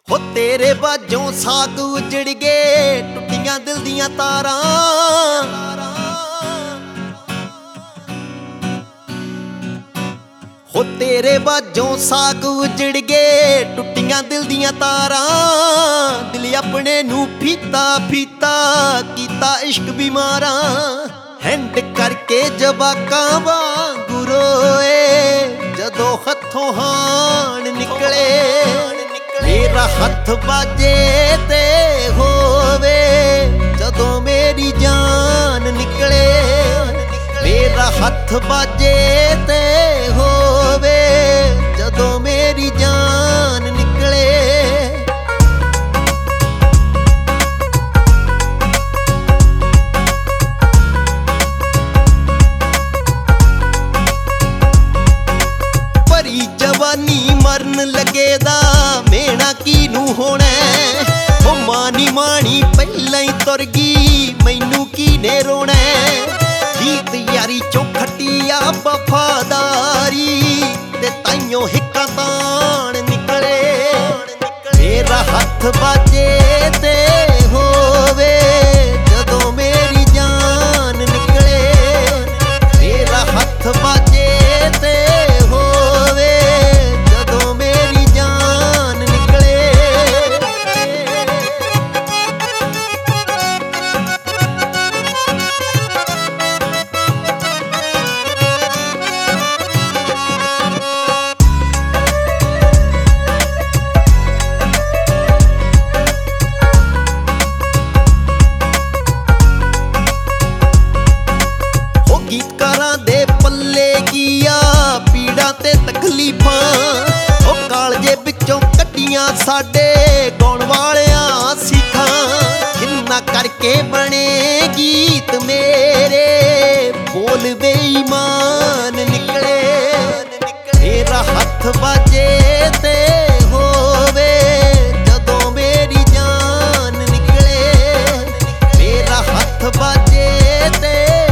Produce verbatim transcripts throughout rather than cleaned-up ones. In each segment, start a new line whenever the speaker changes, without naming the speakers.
ਹੋ ਤੇਰੇ ਬਾਝੋਂ ਸਾਗ ਉਜੜ ਗਏ, ਟੁੱਟੀਆਂ ਦਿਲ ਦੀਆਂ ਤਾਰਾਂ। ਹੋ ਤੇਰੇ ਬਾਝੋਂ ਸਾਗ ਉਜੜ ਗਏ, ਟੁੱਟੀਆਂ ਦਿਲ ਦੀਆਂ ਤਾਰਾਂ। ਦਿਲ ਆਪਣੇ ਨੂੰ ਫੀਤਾ ਫੀਤਾ ਕੀਤਾ ਇਸ਼ਕ ਬਿਮਾਰਾਂ। ਹੈਂਡ ਕਰਕੇ ਜਵਾਕਾਂ ਵਾਂਗੂ ਰੋਏ ਜਦੋਂ ਹੱਥੋਂ ਹਾਣ ਨਿਕਲੇ। ਮੇਰਾ ਹੱਥ ਬਾਜੇ ਤੇ ਹੋਵੇ ਜਦੋਂ ਮੇਰੀ ਜਾਨ ਨਿਕਲੇ। ਮੇਰਾ ਹੱਥ ਬਾਜੇ ਤੇ ਹੋਵੇ ਜਦੋਂ ਮੇਰੀ ਜਾਨ ਨਿਕਲੇ। ਭਰੀ ਜਵਾਨੀ ਮਰਨ ਲੱਗੇ ਦਾ ਮੇਣਾ ਕਿਨੂੰ ਹੋਣਾ। ਉਹ ਮਾਨੀ ਮਾਣੀ ਪਹਿਲਾਂ ਹੀ ਤੁਰ ਗਈ, ਮੈਨੂੰ ਕਿਨੇ ਰੋਣਾ। ਗੀਤ ਯਾਰੀ ਚੋਂ ਖੱਟੀ ਆ ਵਫਾਦਾਰੀ ਤੇ ਤਾਈਓ ਹਿੱਕਾਂ ਤਾਣ ਨਿਕਲੇ। ਮੇਰਾ ਹੱਥ ਬਾਜੇ ਤੇ ਹੋਵੇ ਜਦੋਂ ਮੇਰੀ ਜਾਨ ਨਿਕਲੇ। ਮੇਰਾ ਹੱਥ ਬਾਜੇ ਤੇ ਹੋਵੇ ਜਦੋਂ ਮੇਰੀ ਜਾਨ ਨਿਕਲੇ। ਗੀਤਕਾਰਾਂ ਦੇ ਪੱਲੇ ਕੀ ਆ ਪੀੜਾਂ ਤੇ ਤਕਲੀਫਾਂ। ਉਹ ਕਾਲਜੇ ਵਿੱਚੋਂ ਕੱਢੀਆਂ ਸਾਡੇ ਗਾਉਣ ਵਾਲਿਆਂ ਸਿੱਖਾਂ। ਕਿੰਨਾ ਕਰਕੇ ਬਣੇ ਗੀਤ ਮੇਰੇ ਬੋਲ ਬੇਈਮਾਨ ਨਿਕਲੇ। ਮੇਰਾ ਹੱਥ ਬਾਜੇ ਤੇ ਹੋਵੇ ਜਦੋਂ ਮੇਰੀ ਜਾਨ ਨਿਕਲੇ। ਮੇਰਾ ਹੱਥ ਬਾਜੇ ਤੇ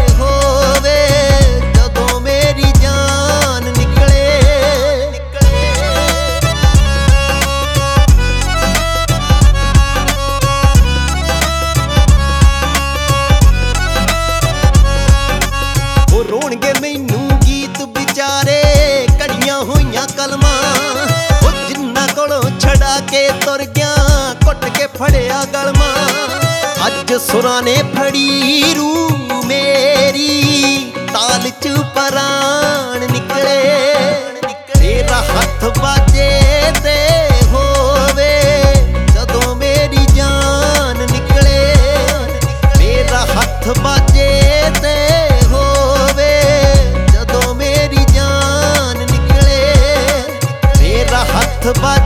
ਰੋਣਗੇ ਮੈਨੂੰ ਗੀਤ ਵਿਚਾਰੇ ਘੜੀਆਂ ਹੋਈਆਂ ਕਲਮਾਂ। ਉਹ ਜਿੰਨਾ ਕੋਲੋਂ ਛੜਾ ਕੇ ਤੁਰ ਗਿਆ ਘੁੱਟ ਕੇ ਫੜਿਆ ਗਲਮਾਂ। ਅੱਜ ਸੁਰਾਂ ਨੇ ਫੜੀ ਰੂ ਮੇਰੀ ਤਾਲ ਚ ਪਰਾਣ ਨਿਕਲੇ। ਮੇਰਾ ਹੱਥ ਬਾਜੇ ਤੇ ਹੋਵੇ ਜਦੋਂ ਮੇਰੀ ਜਾਨ ਨਿਕਲੇ। ਮੇਰਾ ਹੱਥ ਬਾਜੇ ਤੇ ਜਦੋਂ ਮੇਰੀ ਜਾਨ ਨਿਕਲੇ। ਮੇਰਾ ਹੱਥ ਬਾਜੇ